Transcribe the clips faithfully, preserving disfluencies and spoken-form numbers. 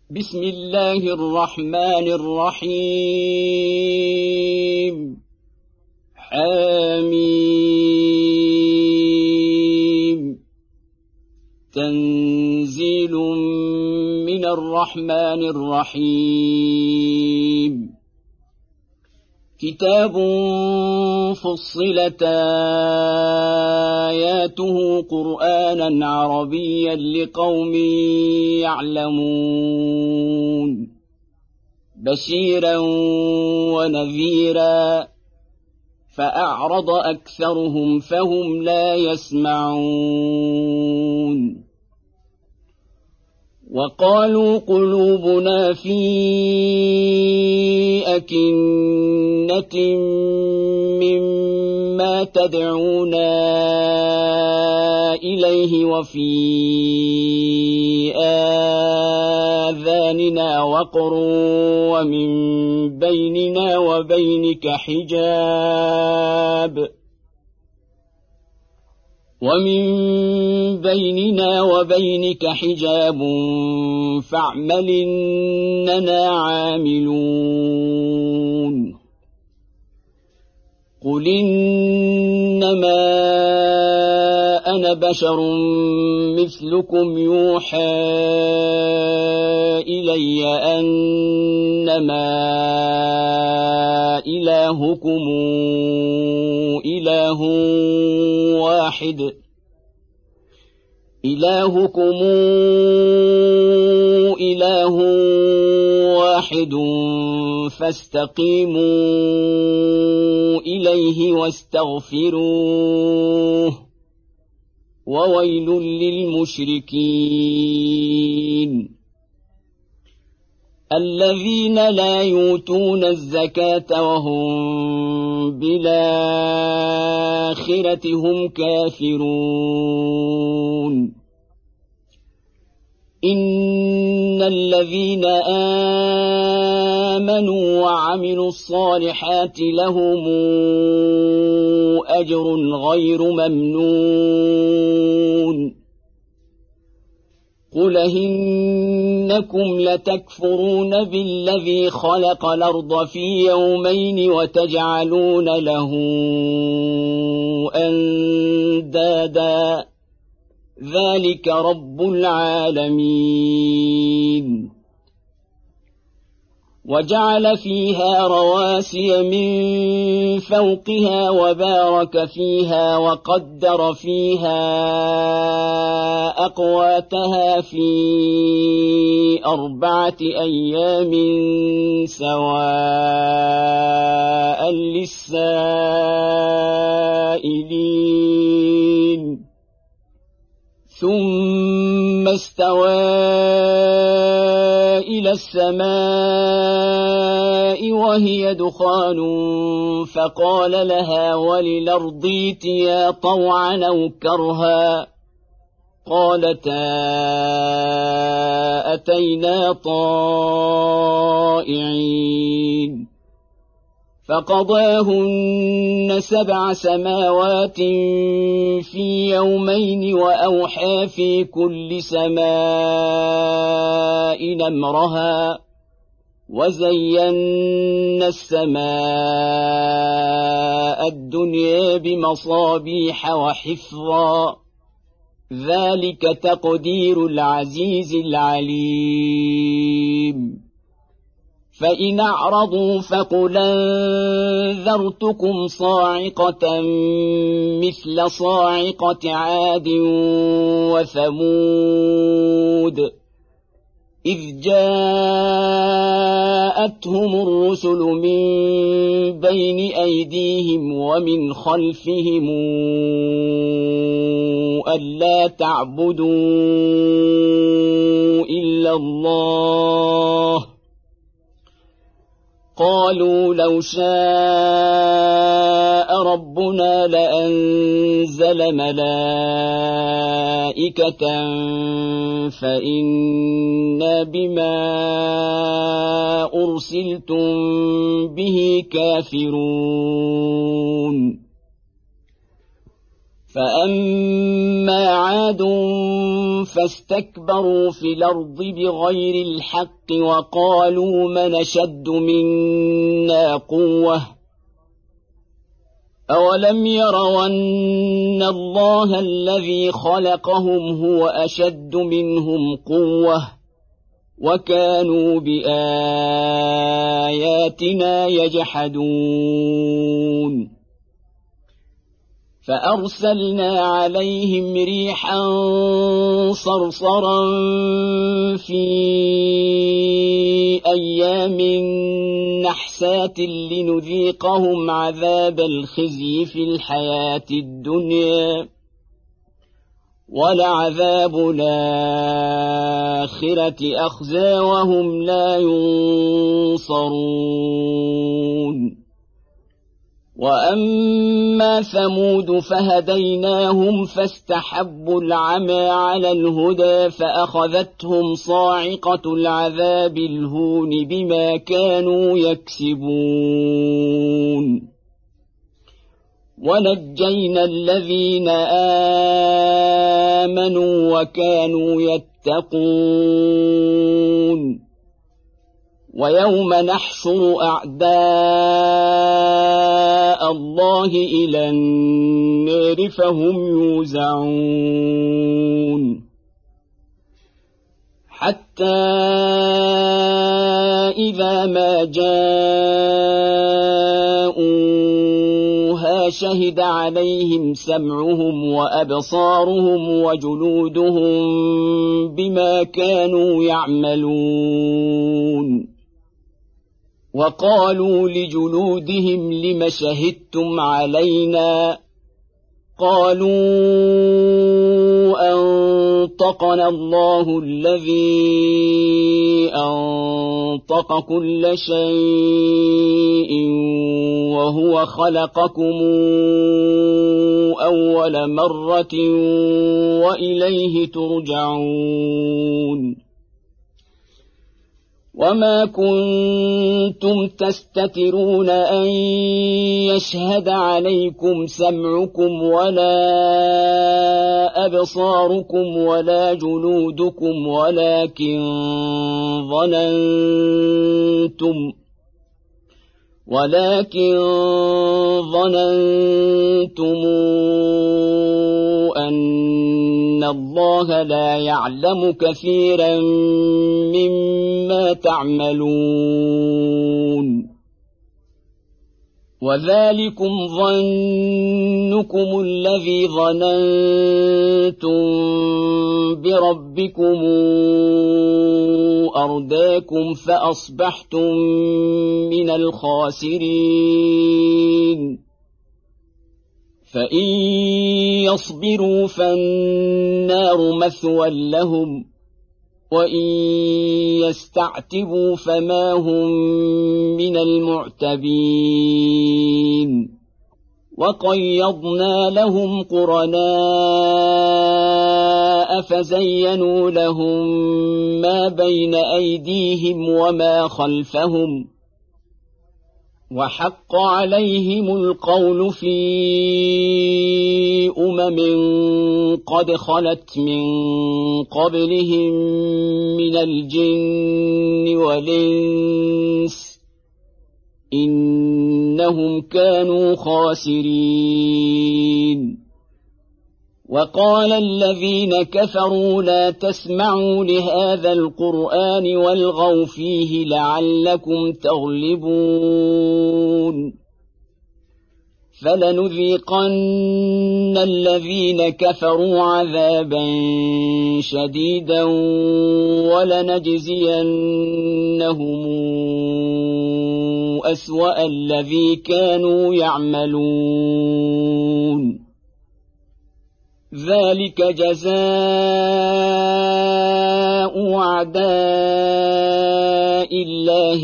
بسم الله الرحمن الرحيم حميم تنزيل من الرحمن الرحيم كتاب فصلت آياته قرآنا عربيا لقوم يعلمون بشيرا ونذيرا فأعرض أكثرهم فهم لا يسمعون وقالوا قلوبنا في أكنة مما تدعونا إليه وفي آذاننا وقر ومن بيننا وبينك حجاب ومن بيننا وبينك حجاب فاعمل إننا عاملون قل إنما أنا بشر مثلكم يوحى إلي أنما إلهكم إله واحد إلهكم إله واحد فاستقيموا إليه واستغفروه وويل للمشركين الذين لا يؤتون الزكاة وهم بالآخرة هم كافرون إن الذين آمنوا وعملوا الصالحات لهم أجر غير ممنون قل إنكم لتكفرون بالذي خلق الأرض في يومين وتجعلون له أندادا ذلك رب العالمين وجعل فيها رواسي من فوقها وبارك فيها وقدر فيها أقواتها في أربعة أيام سواء للسائلين ثم استوى إلى السماء وهي دخان فقال لها وللأرض ائتيا طوعا أو كرها قالتا أتينا طائعين فقضاهن سبع سماوات في يومين وأوحى في كل سماء أمرها وزينا السماء الدنيا بمصابيح وحفظا ذلك تقدير العزيز العليم فإن أعرضوا فقل أنذرتكم صاعقة مثل صاعقة عاد وثمود إذ جاءتهم الرسل من بين أيديهم ومن خلفهم ألا تعبدوا إلا الله قالوا لو شاء ربنا لأنزل ملائكة فإنا بما أرسلتم به كافرون فأما عاد فاستكبروا في الأرض بغير الحق وقالوا من أشد منا قوة أولم يروا أن الله الذي خلقهم هو أشد منهم قوة وكانوا بآياتنا يجحدون فأرسلنا عليهم ريحا صرصرا في أيام نحسات لنذيقهم عذاب الخزي في الحياة الدنيا ولعذاب الآخرة أخزى وهم لا ينصرون وأما ثمود فهديناهم فاستحبوا العمى على الهدى فأخذتهم صاعقة العذاب الهون بما كانوا يكسبون ونجينا الذين آمنوا وكانوا يتقون ويوم نحشر أعداء الله إلى النار فهم يوزعون حتى إذا ما جاءوها شهد عليهم سمعهم وأبصارهم وجلودهم بما كانوا يعملون وقالوا لجلودهم لم شهدتم علينا قالوا أنطقنا الله الذي أنطق كل شيء وهو خلقكم أول مرة وإليه ترجعون وما كنتم تستترون أن يشهد عليكم سمعكم ولا أبصاركم ولا جلودكم ولكن ظننتم ولكن ظننتم أن الله لا يعلم كثيرا مما تعملون وذلكم ظنكم الذي ظننتم بربكم أرداكم فأصبحتم من الخاسرين فإن يصبروا فالنار مثوى لهم وإن يستعتبوا فما هم من المعتبين وقيضنا لهم قرناء فزينوا لهم ما بين أيديهم وما خلفهم وحق عليهم القول في أمم قد خلت من قبلهم من الجن والإنس إنهم كانوا خاسرين وقال الذين كفروا لا تسمعوا لهذا القرآن والغوا فيه لعلكم تغلبون فلنذيقن الذين كفروا عذابا شديدا ولنجزينهم أسوأ الذي كانوا يعملون ذلك جزاء أعداء الله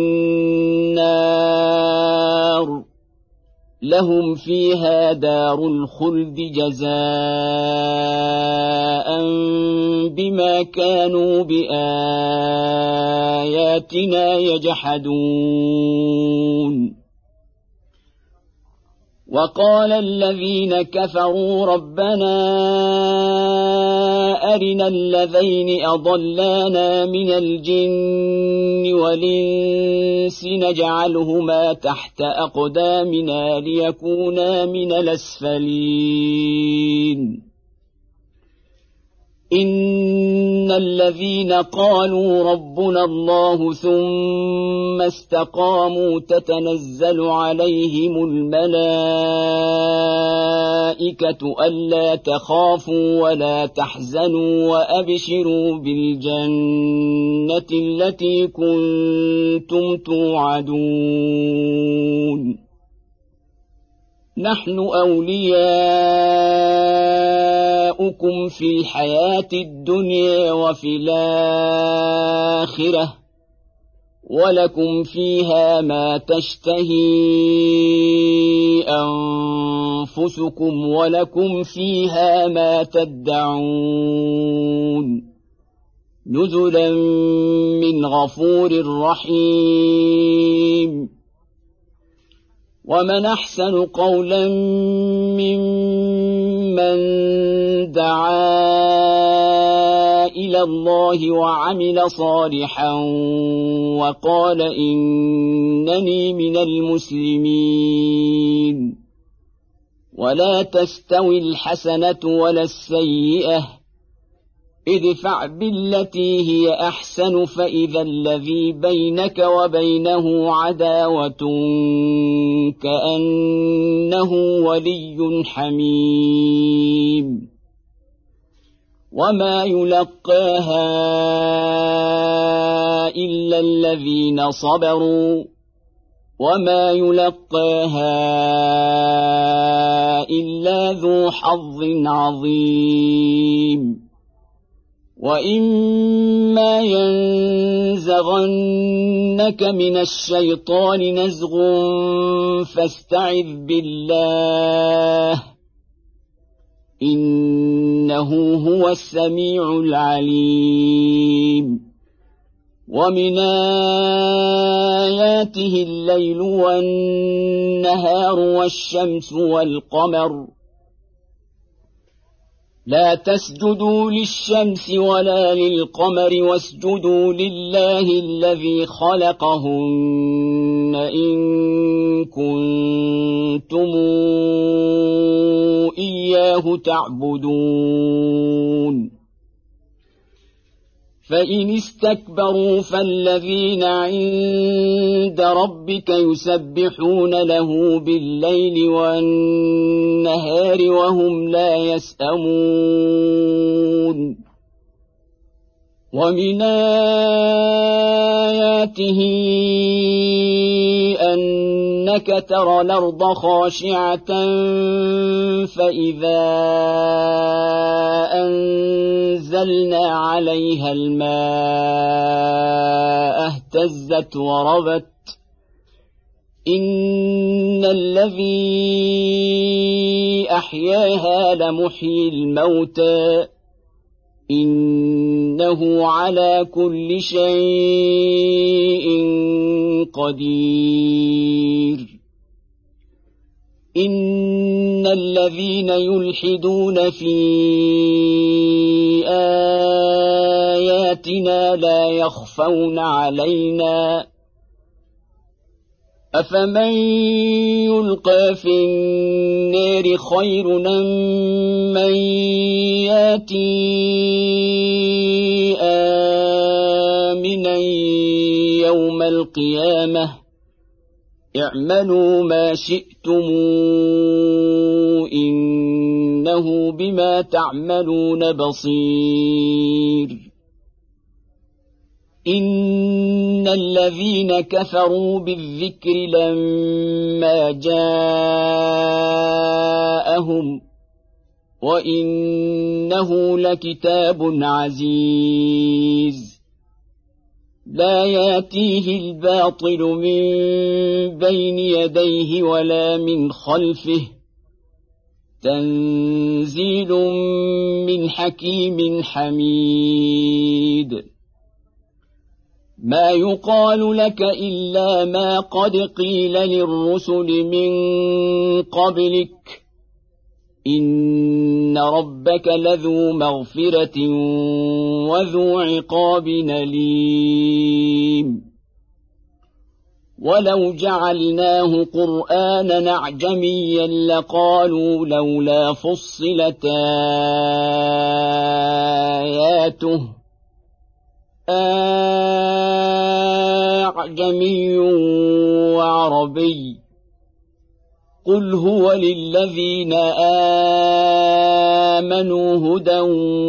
النار لهم فيها دار الخلد جزاء بما كانوا بآياتنا يجحدون وقال الذين كفروا ربنا أرنا اللذين أضلانا من الجن والإنس نجعلهما تحت أقدامنا ليكونا من الأسفلين إن الذين قالوا ربنا الله ثم استقاموا تتنزل عليهم الملائكة ألا تخافوا ولا تحزنوا وأبشروا بالجنة التي كنتم توعدون نحن أولياؤكم في الحياة الدنيا وفي الآخرة ولكم فيها ما تشتهي أنفسكم ولكم فيها ما تدعون نزلا من غفور رحيم ومن أحسن قولا ممن دعا إلى الله وعمل صالحا وقال إنني من المسلمين ولا تستوي الحسنة ولا السيئة ادفع بالتي هي أحسن فإذا الذي بينك وبينه عداوة كأنه ولي حميم وما يلقاها إلا الذين صبروا وما يلقاها إلا ذو حظ عظيم وإما ينزغنك من الشيطان نزغ فاستعذ بالله إنه هو السميع العليم ومن آياته الليل والنهار والشمس والقمر لا تسجدوا للشمس ولا للقمر واسجدوا لله الذي خلقهن إن كنتم إياه تعبدون فإن استكبروا فالذين عند ربك يسبحون له بالليل والنهار وهم لا يسأمون ومن آياته أنك ترى الأرض خاشعة فإذا أنزلنا عليها الماء اهتزت وربت إن الذي أحياها لمحيي الموتى إنه على كل شيء قدير إن الذين يلحدون في آياتنا لا يخفون علينا أفمن يلقى في النار خير أم من ياتي آمنا يوم القيامة اعملوا ما شئتم إنه بما تعملون بصير إن الذين كفروا بالذكر لما جاءهم وإنه لكتاب عزيز لا ياتيه الباطل من بين يديه ولا من خلفه تنزيل من حكيم حميد ما يقال لك إلا ما قد قيل للرسل من قبلك إن ربك لذو مغفرة وذو عقاب أليم ولو جعلناه قرآنا أعجميا لقالوا لولا فصلت آياته أعجمي وعربي قل هو للذين آمنوا هدى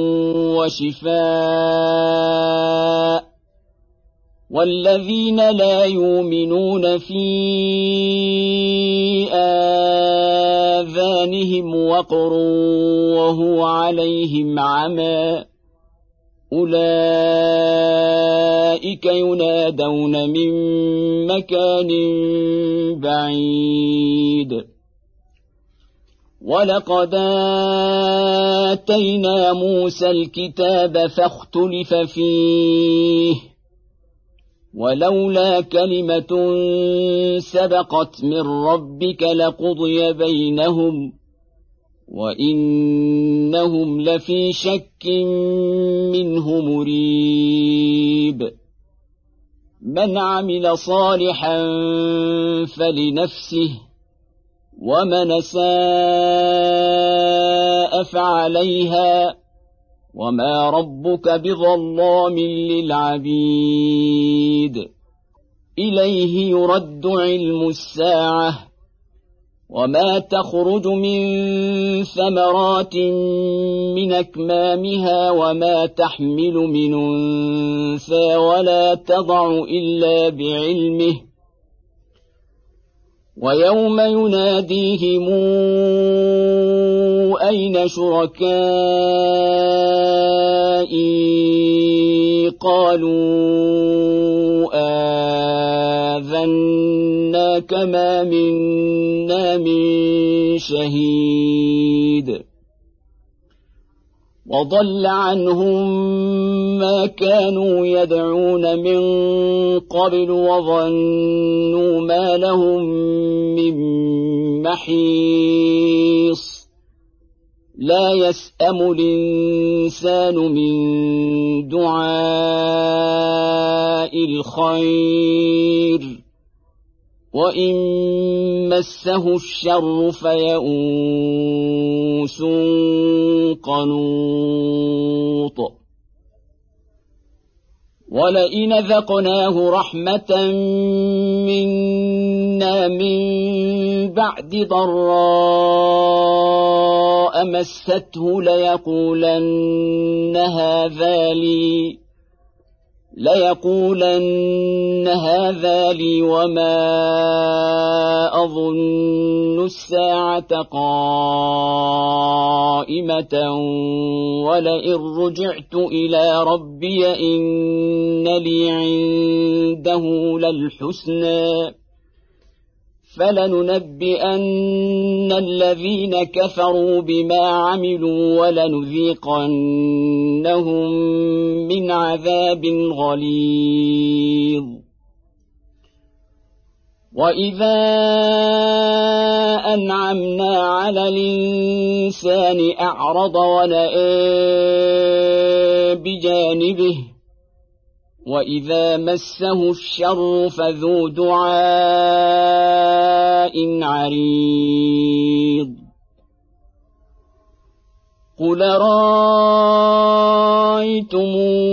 وشفاء والذين لا يؤمنون في آذانهم وقر وهو عليهم عمى أولئك ينادون من مكان بعيد ولقد آتينا موسى الكتاب فاختلف فيه ولولا كلمة سبقت من ربك لقضي بينهم وإنهم لفي شك منه مريب من عمل صالحا فلنفسه ومن أساء فعليها وما ربك بظلام للعبيد إليه يرد علم الساعة وما تخرج من ثمرات من أكمامها وما تحمل من أنثى ولا تضع إلا بعلمه ويوم يناديهم أين شركائي قالوا آذناك ما منا من شهيد وضل عنهم ما كانوا يدعون من قبل وظنوا ما لهم من محيص لا يسأم الإنسان من دعاء الخير وإن مسه الشر فيئوس قنوط ولئن ذقناه رحمة منا من بعد ضراء مسته ليقولن هذا لي ليقولن هذا لي وما أظن الساعة قائمة ولئن رجعت إلى ربي إن لي عنده للحسنى فلننبئن الذين كفروا بما عملوا ولنذيقنهم من عذاب غليظ وإذا أنعمنا على الإنسان أعرض ونأى بجانبه وإذا مسه الشر فذو دعاء عريض قل رأيتم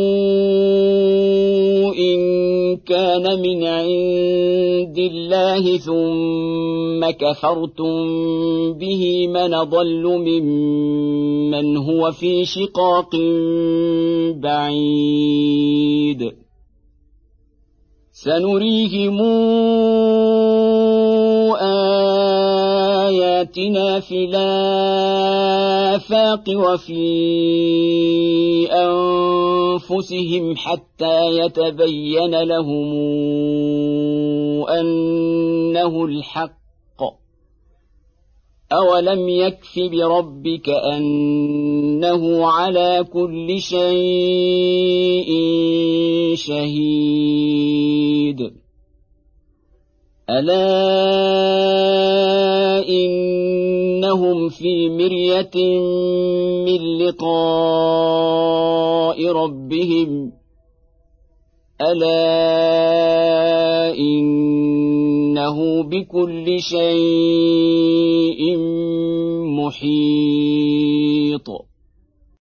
إن كان من عند الله ثم كفرتم به من ضل ممن هو في شقاق بعيد سنريهم آياتنا في الآفاق وفي أنفسهم حتى يتبين لهم أنه الحق أولم يكف بربك أنه على كل شيء شهيد ألا إنهم هم في مرية من لقاء ربهم ألا إنه بكل شيء محيط